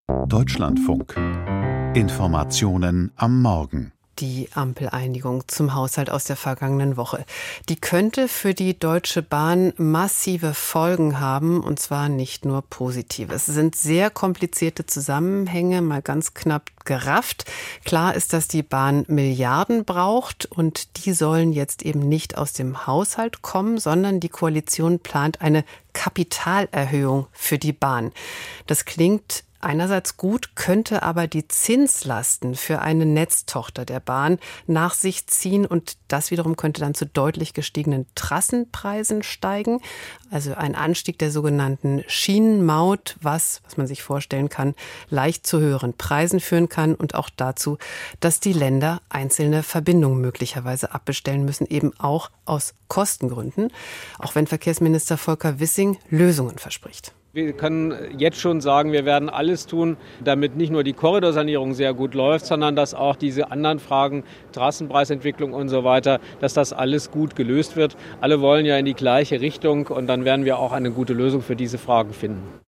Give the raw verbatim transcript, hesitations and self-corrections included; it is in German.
Deutschlandfunk. Informationen am Morgen. Die Ampeleinigung zum Haushalt aus der vergangenen Woche. Die könnte für die Deutsche Bahn massive Folgen haben, und zwar nicht nur positive. Es sind sehr komplizierte Zusammenhänge, mal ganz knapp gerafft. Klar ist, dass die Bahn Milliarden braucht, und die sollen jetzt eben nicht aus dem Haushalt kommen, sondern die Koalition plant eine Kapitalerhöhung für die Bahn. Das klingt einerseits gut, könnte aber die Zinslasten für eine Netztochter der Bahn nach sich ziehen, und das wiederum könnte dann zu deutlich gestiegenen Trassenpreisen steigen. Also ein Anstieg der sogenannten Schienenmaut, was, was man sich vorstellen kann, leicht zu höheren Preisen führen kann, und auch dazu, dass die Länder einzelne Verbindungen möglicherweise abbestellen müssen, eben auch aus Kostengründen, auch wenn Verkehrsminister Volker Wissing Lösungen verspricht. Wir können jetzt schon sagen, wir werden alles tun, damit nicht nur die Korridorsanierung sehr gut läuft, sondern dass auch diese anderen Fragen, Trassenpreisentwicklung und so weiter, dass das alles gut gelöst wird. Alle wollen ja in die gleiche Richtung, und dann werden wir auch eine gute Lösung für diese Fragen finden.